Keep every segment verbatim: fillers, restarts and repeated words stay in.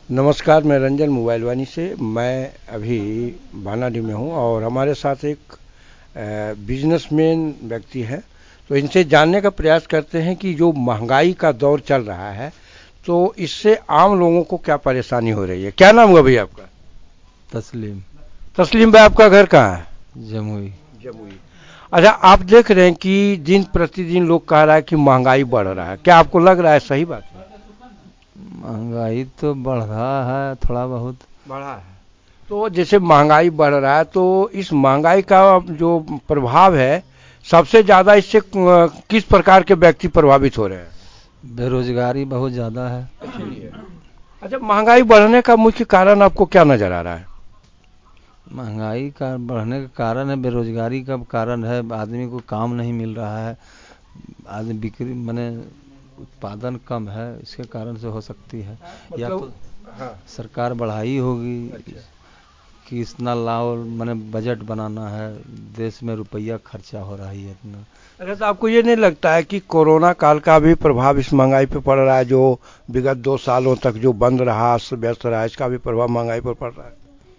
नमस्कार, मैं रंजन मोबाइल वानी से। मैं अभी बानाडी में हूँ और हमारे साथ एक बिजनेसमैन व्यक्ति है। तो इनसे जानने का प्रयास करते हैं कि जो महंगाई का दौर चल रहा है तो इससे आम लोगों को क्या परेशानी हो रही है। क्या नाम हुआ भैया आपका? तस्लीम। तस्लीम भाई, आपका घर कहाँ है? जमुई। जमुई। अच्छा, आप देख रहे हैं कि दिन प्रतिदिन लोग कह रहा है कि महंगाई बढ़ रहा है, क्या आपको लग रहा है सही बात है? महंगाई तो बढ़ रहा है, थोड़ा बहुत बढ़ा है। तो जैसे महंगाई बढ़ रहा है तो इस महंगाई का जो प्रभाव है सबसे ज्यादा इससे किस प्रकार के व्यक्ति प्रभावित हो रहे हैं? बेरोजगारी बहुत ज़्यादा है। अच्छा, महंगाई बढ़ने का मुख्य कारण आपको क्या नजर आ रहा है? महंगाई का बढ़ने का कारण है, बेरोजगारी का कारण है। आदमी को काम नहीं मिल रहा है, आदमी बिक्री माने उत्पादन कम है, इसके कारण से हो सकती है। या मतलब तो हाँ। सरकार बढ़ाई होगी। अच्छा। कि इतना लाओ मैंने बजट बनाना है, देश में रुपया खर्चा हो रहा है इतना। अच्छा, तो आपको ये नहीं लगता है कि कोरोना काल का भी प्रभाव इस महंगाई पे पड़ रहा है? जो विगत दो सालों तक जो बंद रहा, अस्त व्यस्त रहा, इसका भी प्रभाव महंगाई पर पड़ रहा है?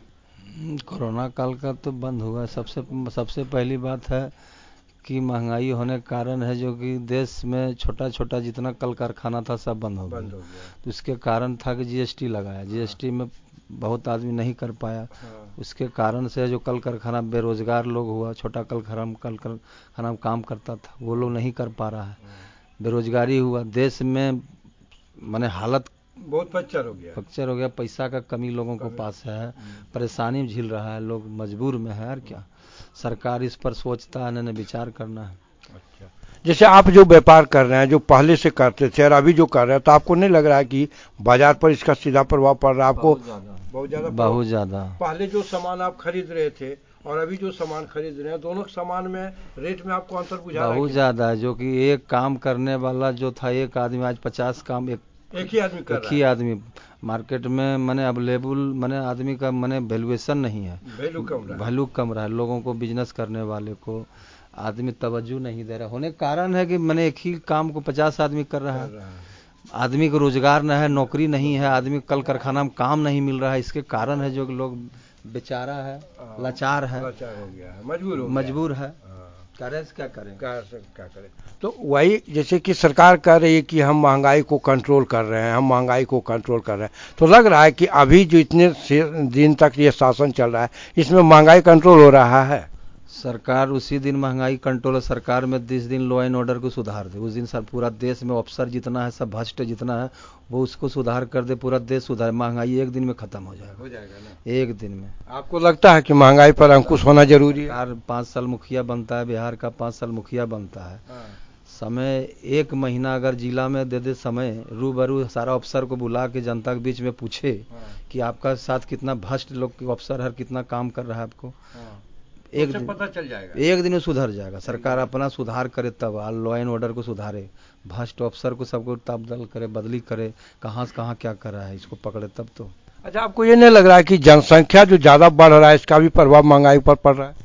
कोरोना काल का तो बंद हुआ। सबसे सबसे पहली बात है कि महंगाई होने के कारण है जो कि देश में छोटा छोटा जितना कल कारखाना था सब बंद हो बंद गया। हो गया। तो इसके कारण था कि जीएसटी लगाया, जीएसटी में बहुत आदमी नहीं कर पाया। हाँ। उसके कारण से जो कल कारखाना बेरोजगार लोग हुआ, छोटा कल खराम कल कारखाना में काम करता था वो लोग नहीं कर पा रहा है, बेरोजगारी हुआ। देश में माने हालत बहुत फ्रैक्चर हो गया। फ्रैक्चर हो गया, पैसा का कमी लोगों को पास है, परेशानी में झेल रहा है, लोग मजबूर में है। और क्या सरकार इस पर सोचता है, नहीं विचार करना है। अच्छा, जैसे आप जो व्यापार कर रहे हैं, जो पहले से करते थे और अभी जो कर रहे हैं, तो आपको नहीं लग रहा है कि बाजार पर इसका सीधा प्रभाव पड़ रहा है आपको? बहुत ज़्यादा, बहुत ज्यादा बहुत ज़्यादा। पहले जो सामान आप खरीद रहे थे और अभी जो सामान खरीद रहे हैं, दोनों सामान में रेट में आपको अंतर बुझा रहा है बहुत कि ज़्यादा है। जो कि एक काम करने वाला जो था एक आदमी, आज पचास काम एक नहीं? एक ही आदमी कर एक रहा ही है। आदमी मार्केट में मने अवेलेबल मने आदमी का मने वैल्यूएशन नहीं है, वैल्यू कम रहा है। वैल्यू कम रहा है। लोगों को बिजनेस करने वाले को आदमी तवज्जो नहीं दे रहा। होने के कारण है कि मैंने एक ही काम को पचास आदमी कर रहा कर है। रहा है। आदमी को रोजगार न है, नौकरी नहीं है, आदमी कल कारखाना में काम नहीं मिल रहा है। इसके कारण है जो कि लोग बेचारा है, हाँ, लाचार है, लाचार हो गया है, मजबूर हो गया है। मजबूर है। हाँ। करे से क्या करें? क्या क्या करें? तो वही जैसे कि सरकार कह रही है कि हम महंगाई को कंट्रोल कर रहे हैं, हम महंगाई को कंट्रोल कर रहे हैं, तो लग रहा है कि अभी जो इतने दिन तक ये शासन चल रहा है इसमें महंगाई कंट्रोल हो रहा है। सरकार उसी दिन महंगाई कंट्रोल, सरकार में जिस दिन लॉ एंड ऑर्डर को सुधार दे, उस दिन सर पूरा देश में अफसर जितना है, सब भ्रष्ट जितना है, वो उसको सुधार कर दे, पूरा देश सुधार, महंगाई एक दिन में खत्म हो जाएगा। हो जाएगा ना? एक दिन में। आपको लगता है कि महंगाई पर अंकुश होना जरूरी है? सरकार पाँच साल मुखिया बनता है, बिहार का पाँच साल मुखिया बनता है। हाँ। समय एक महीना अगर जिला में दे दे, समय रूबरू सारा अफसर को बुला के जनता के बीच में पूछे हाँ। कि आपका साथ कितना भ्रष्ट लोग अफसर है, कितना काम कर रहा है आपको, हाँ। एक उससे दिन पता चल जाएगा। एक दिन में सुधर जाएगा। सरकार अपना सुधार करे, तब लॉ एंड ऑर्डर को सुधारे, भ्रष्ट अफसर को सबको तब्दील करे, बदली करे, कहाँ से कहाँ क्या कर रहा है इसको पकड़े तब तो। अच्छा, आपको ये नहीं लग रहा है कि जनसंख्या जो ज्यादा बढ़ रहा है इसका भी प्रभाव महंगाई पर पड़ रहा है?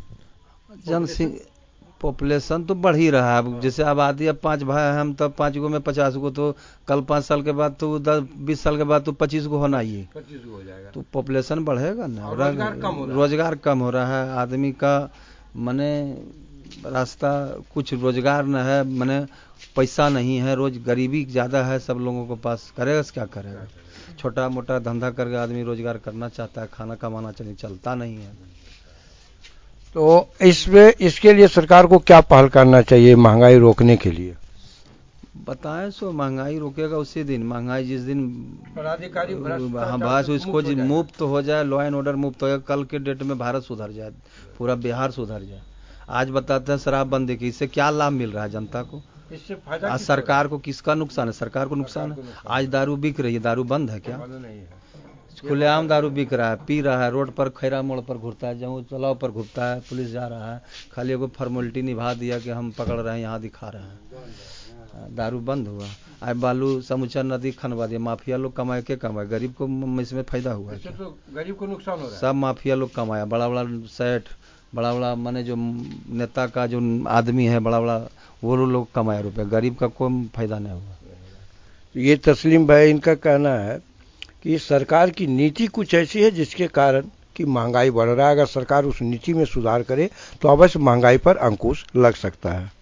जन पॉपुलेशन तो बढ़ ही रहा है। अब जैसे आबादी अब पाँच भाई हैं हम, तब पाँच गो में पचास गो, तो कल पाँच साल के बाद तो दस बीस साल के बाद तो पच्चीस गो होना ही है। पच्चीस हो जाएगा। तो पॉपुलेशन बढ़ेगा ना, और रोजगार कम हो रहा है। रोजगार कम हो रहा है। आदमी का मने रास्ता कुछ रोजगार न है, मने पैसा नहीं है, रोज गरीबी ज़्यादा है सब लोगों को पास, करेगा क्या करेगा? छोटा मोटा धंधा करके आदमी रोजगार करना चाहता है, खाना कमाना चाहिए, चलता नहीं है। तो इसमें इसके लिए सरकार को क्या पहल करना चाहिए महंगाई रोकने के लिए? बताएं सो महंगाई रोकेगा उसी दिन, महंगाई जिस दिन पदाधिकारी हाँ बस उसको मुक्त हो जाए, लॉ एंड ऑर्डर मुक्त हो जाए, कल के डेट में भारत सुधर जाए, पूरा बिहार सुधर जाए। आज बताते हैं शराबबंदी की, इससे क्या लाभ मिल रहा है जनता को? इससे फायदा आज सरकार को किसका नुकसान है? सरकार को नुकसान है। आज दारू बिक रही है, दारू बंद है क्या? नहीं है। खुलेआम दारू बिक रहा है, पी रहा है, रोड पर खैरा मोड़ पर घूरता है, जहाँ तालाब पर घूमता है, पुलिस जा रहा है, खाली एगो फॉर्मेलिटी निभा दिया कि हम पकड़ रहे हैं, यहाँ दिखा रहे हैं। दारू बंद हुआ, आज बालू समूचा नदी खनवा दिया, माफिया लोग कमाए के कमाए, गरीब को इसमें फायदा हुआ है क्या? तो गरीब को नुकसान हो रहा है। सब माफिया लोग कमाया, बड़ा बड़ा सेठ, बड़ा बड़ा माने जो नेता का जो आदमी है बड़ा बड़ा, वो लोग कमाया रुपया, गरीब का कोई फायदा नहीं हुआ। ये तस्लीम भाई इनका कहना है कि सरकार की नीति कुछ ऐसी है जिसके कारण कि महंगाई बढ़ रहा है। अगर सरकार उस नीति में सुधार करे तो अवश्य महंगाई पर अंकुश लग सकता है।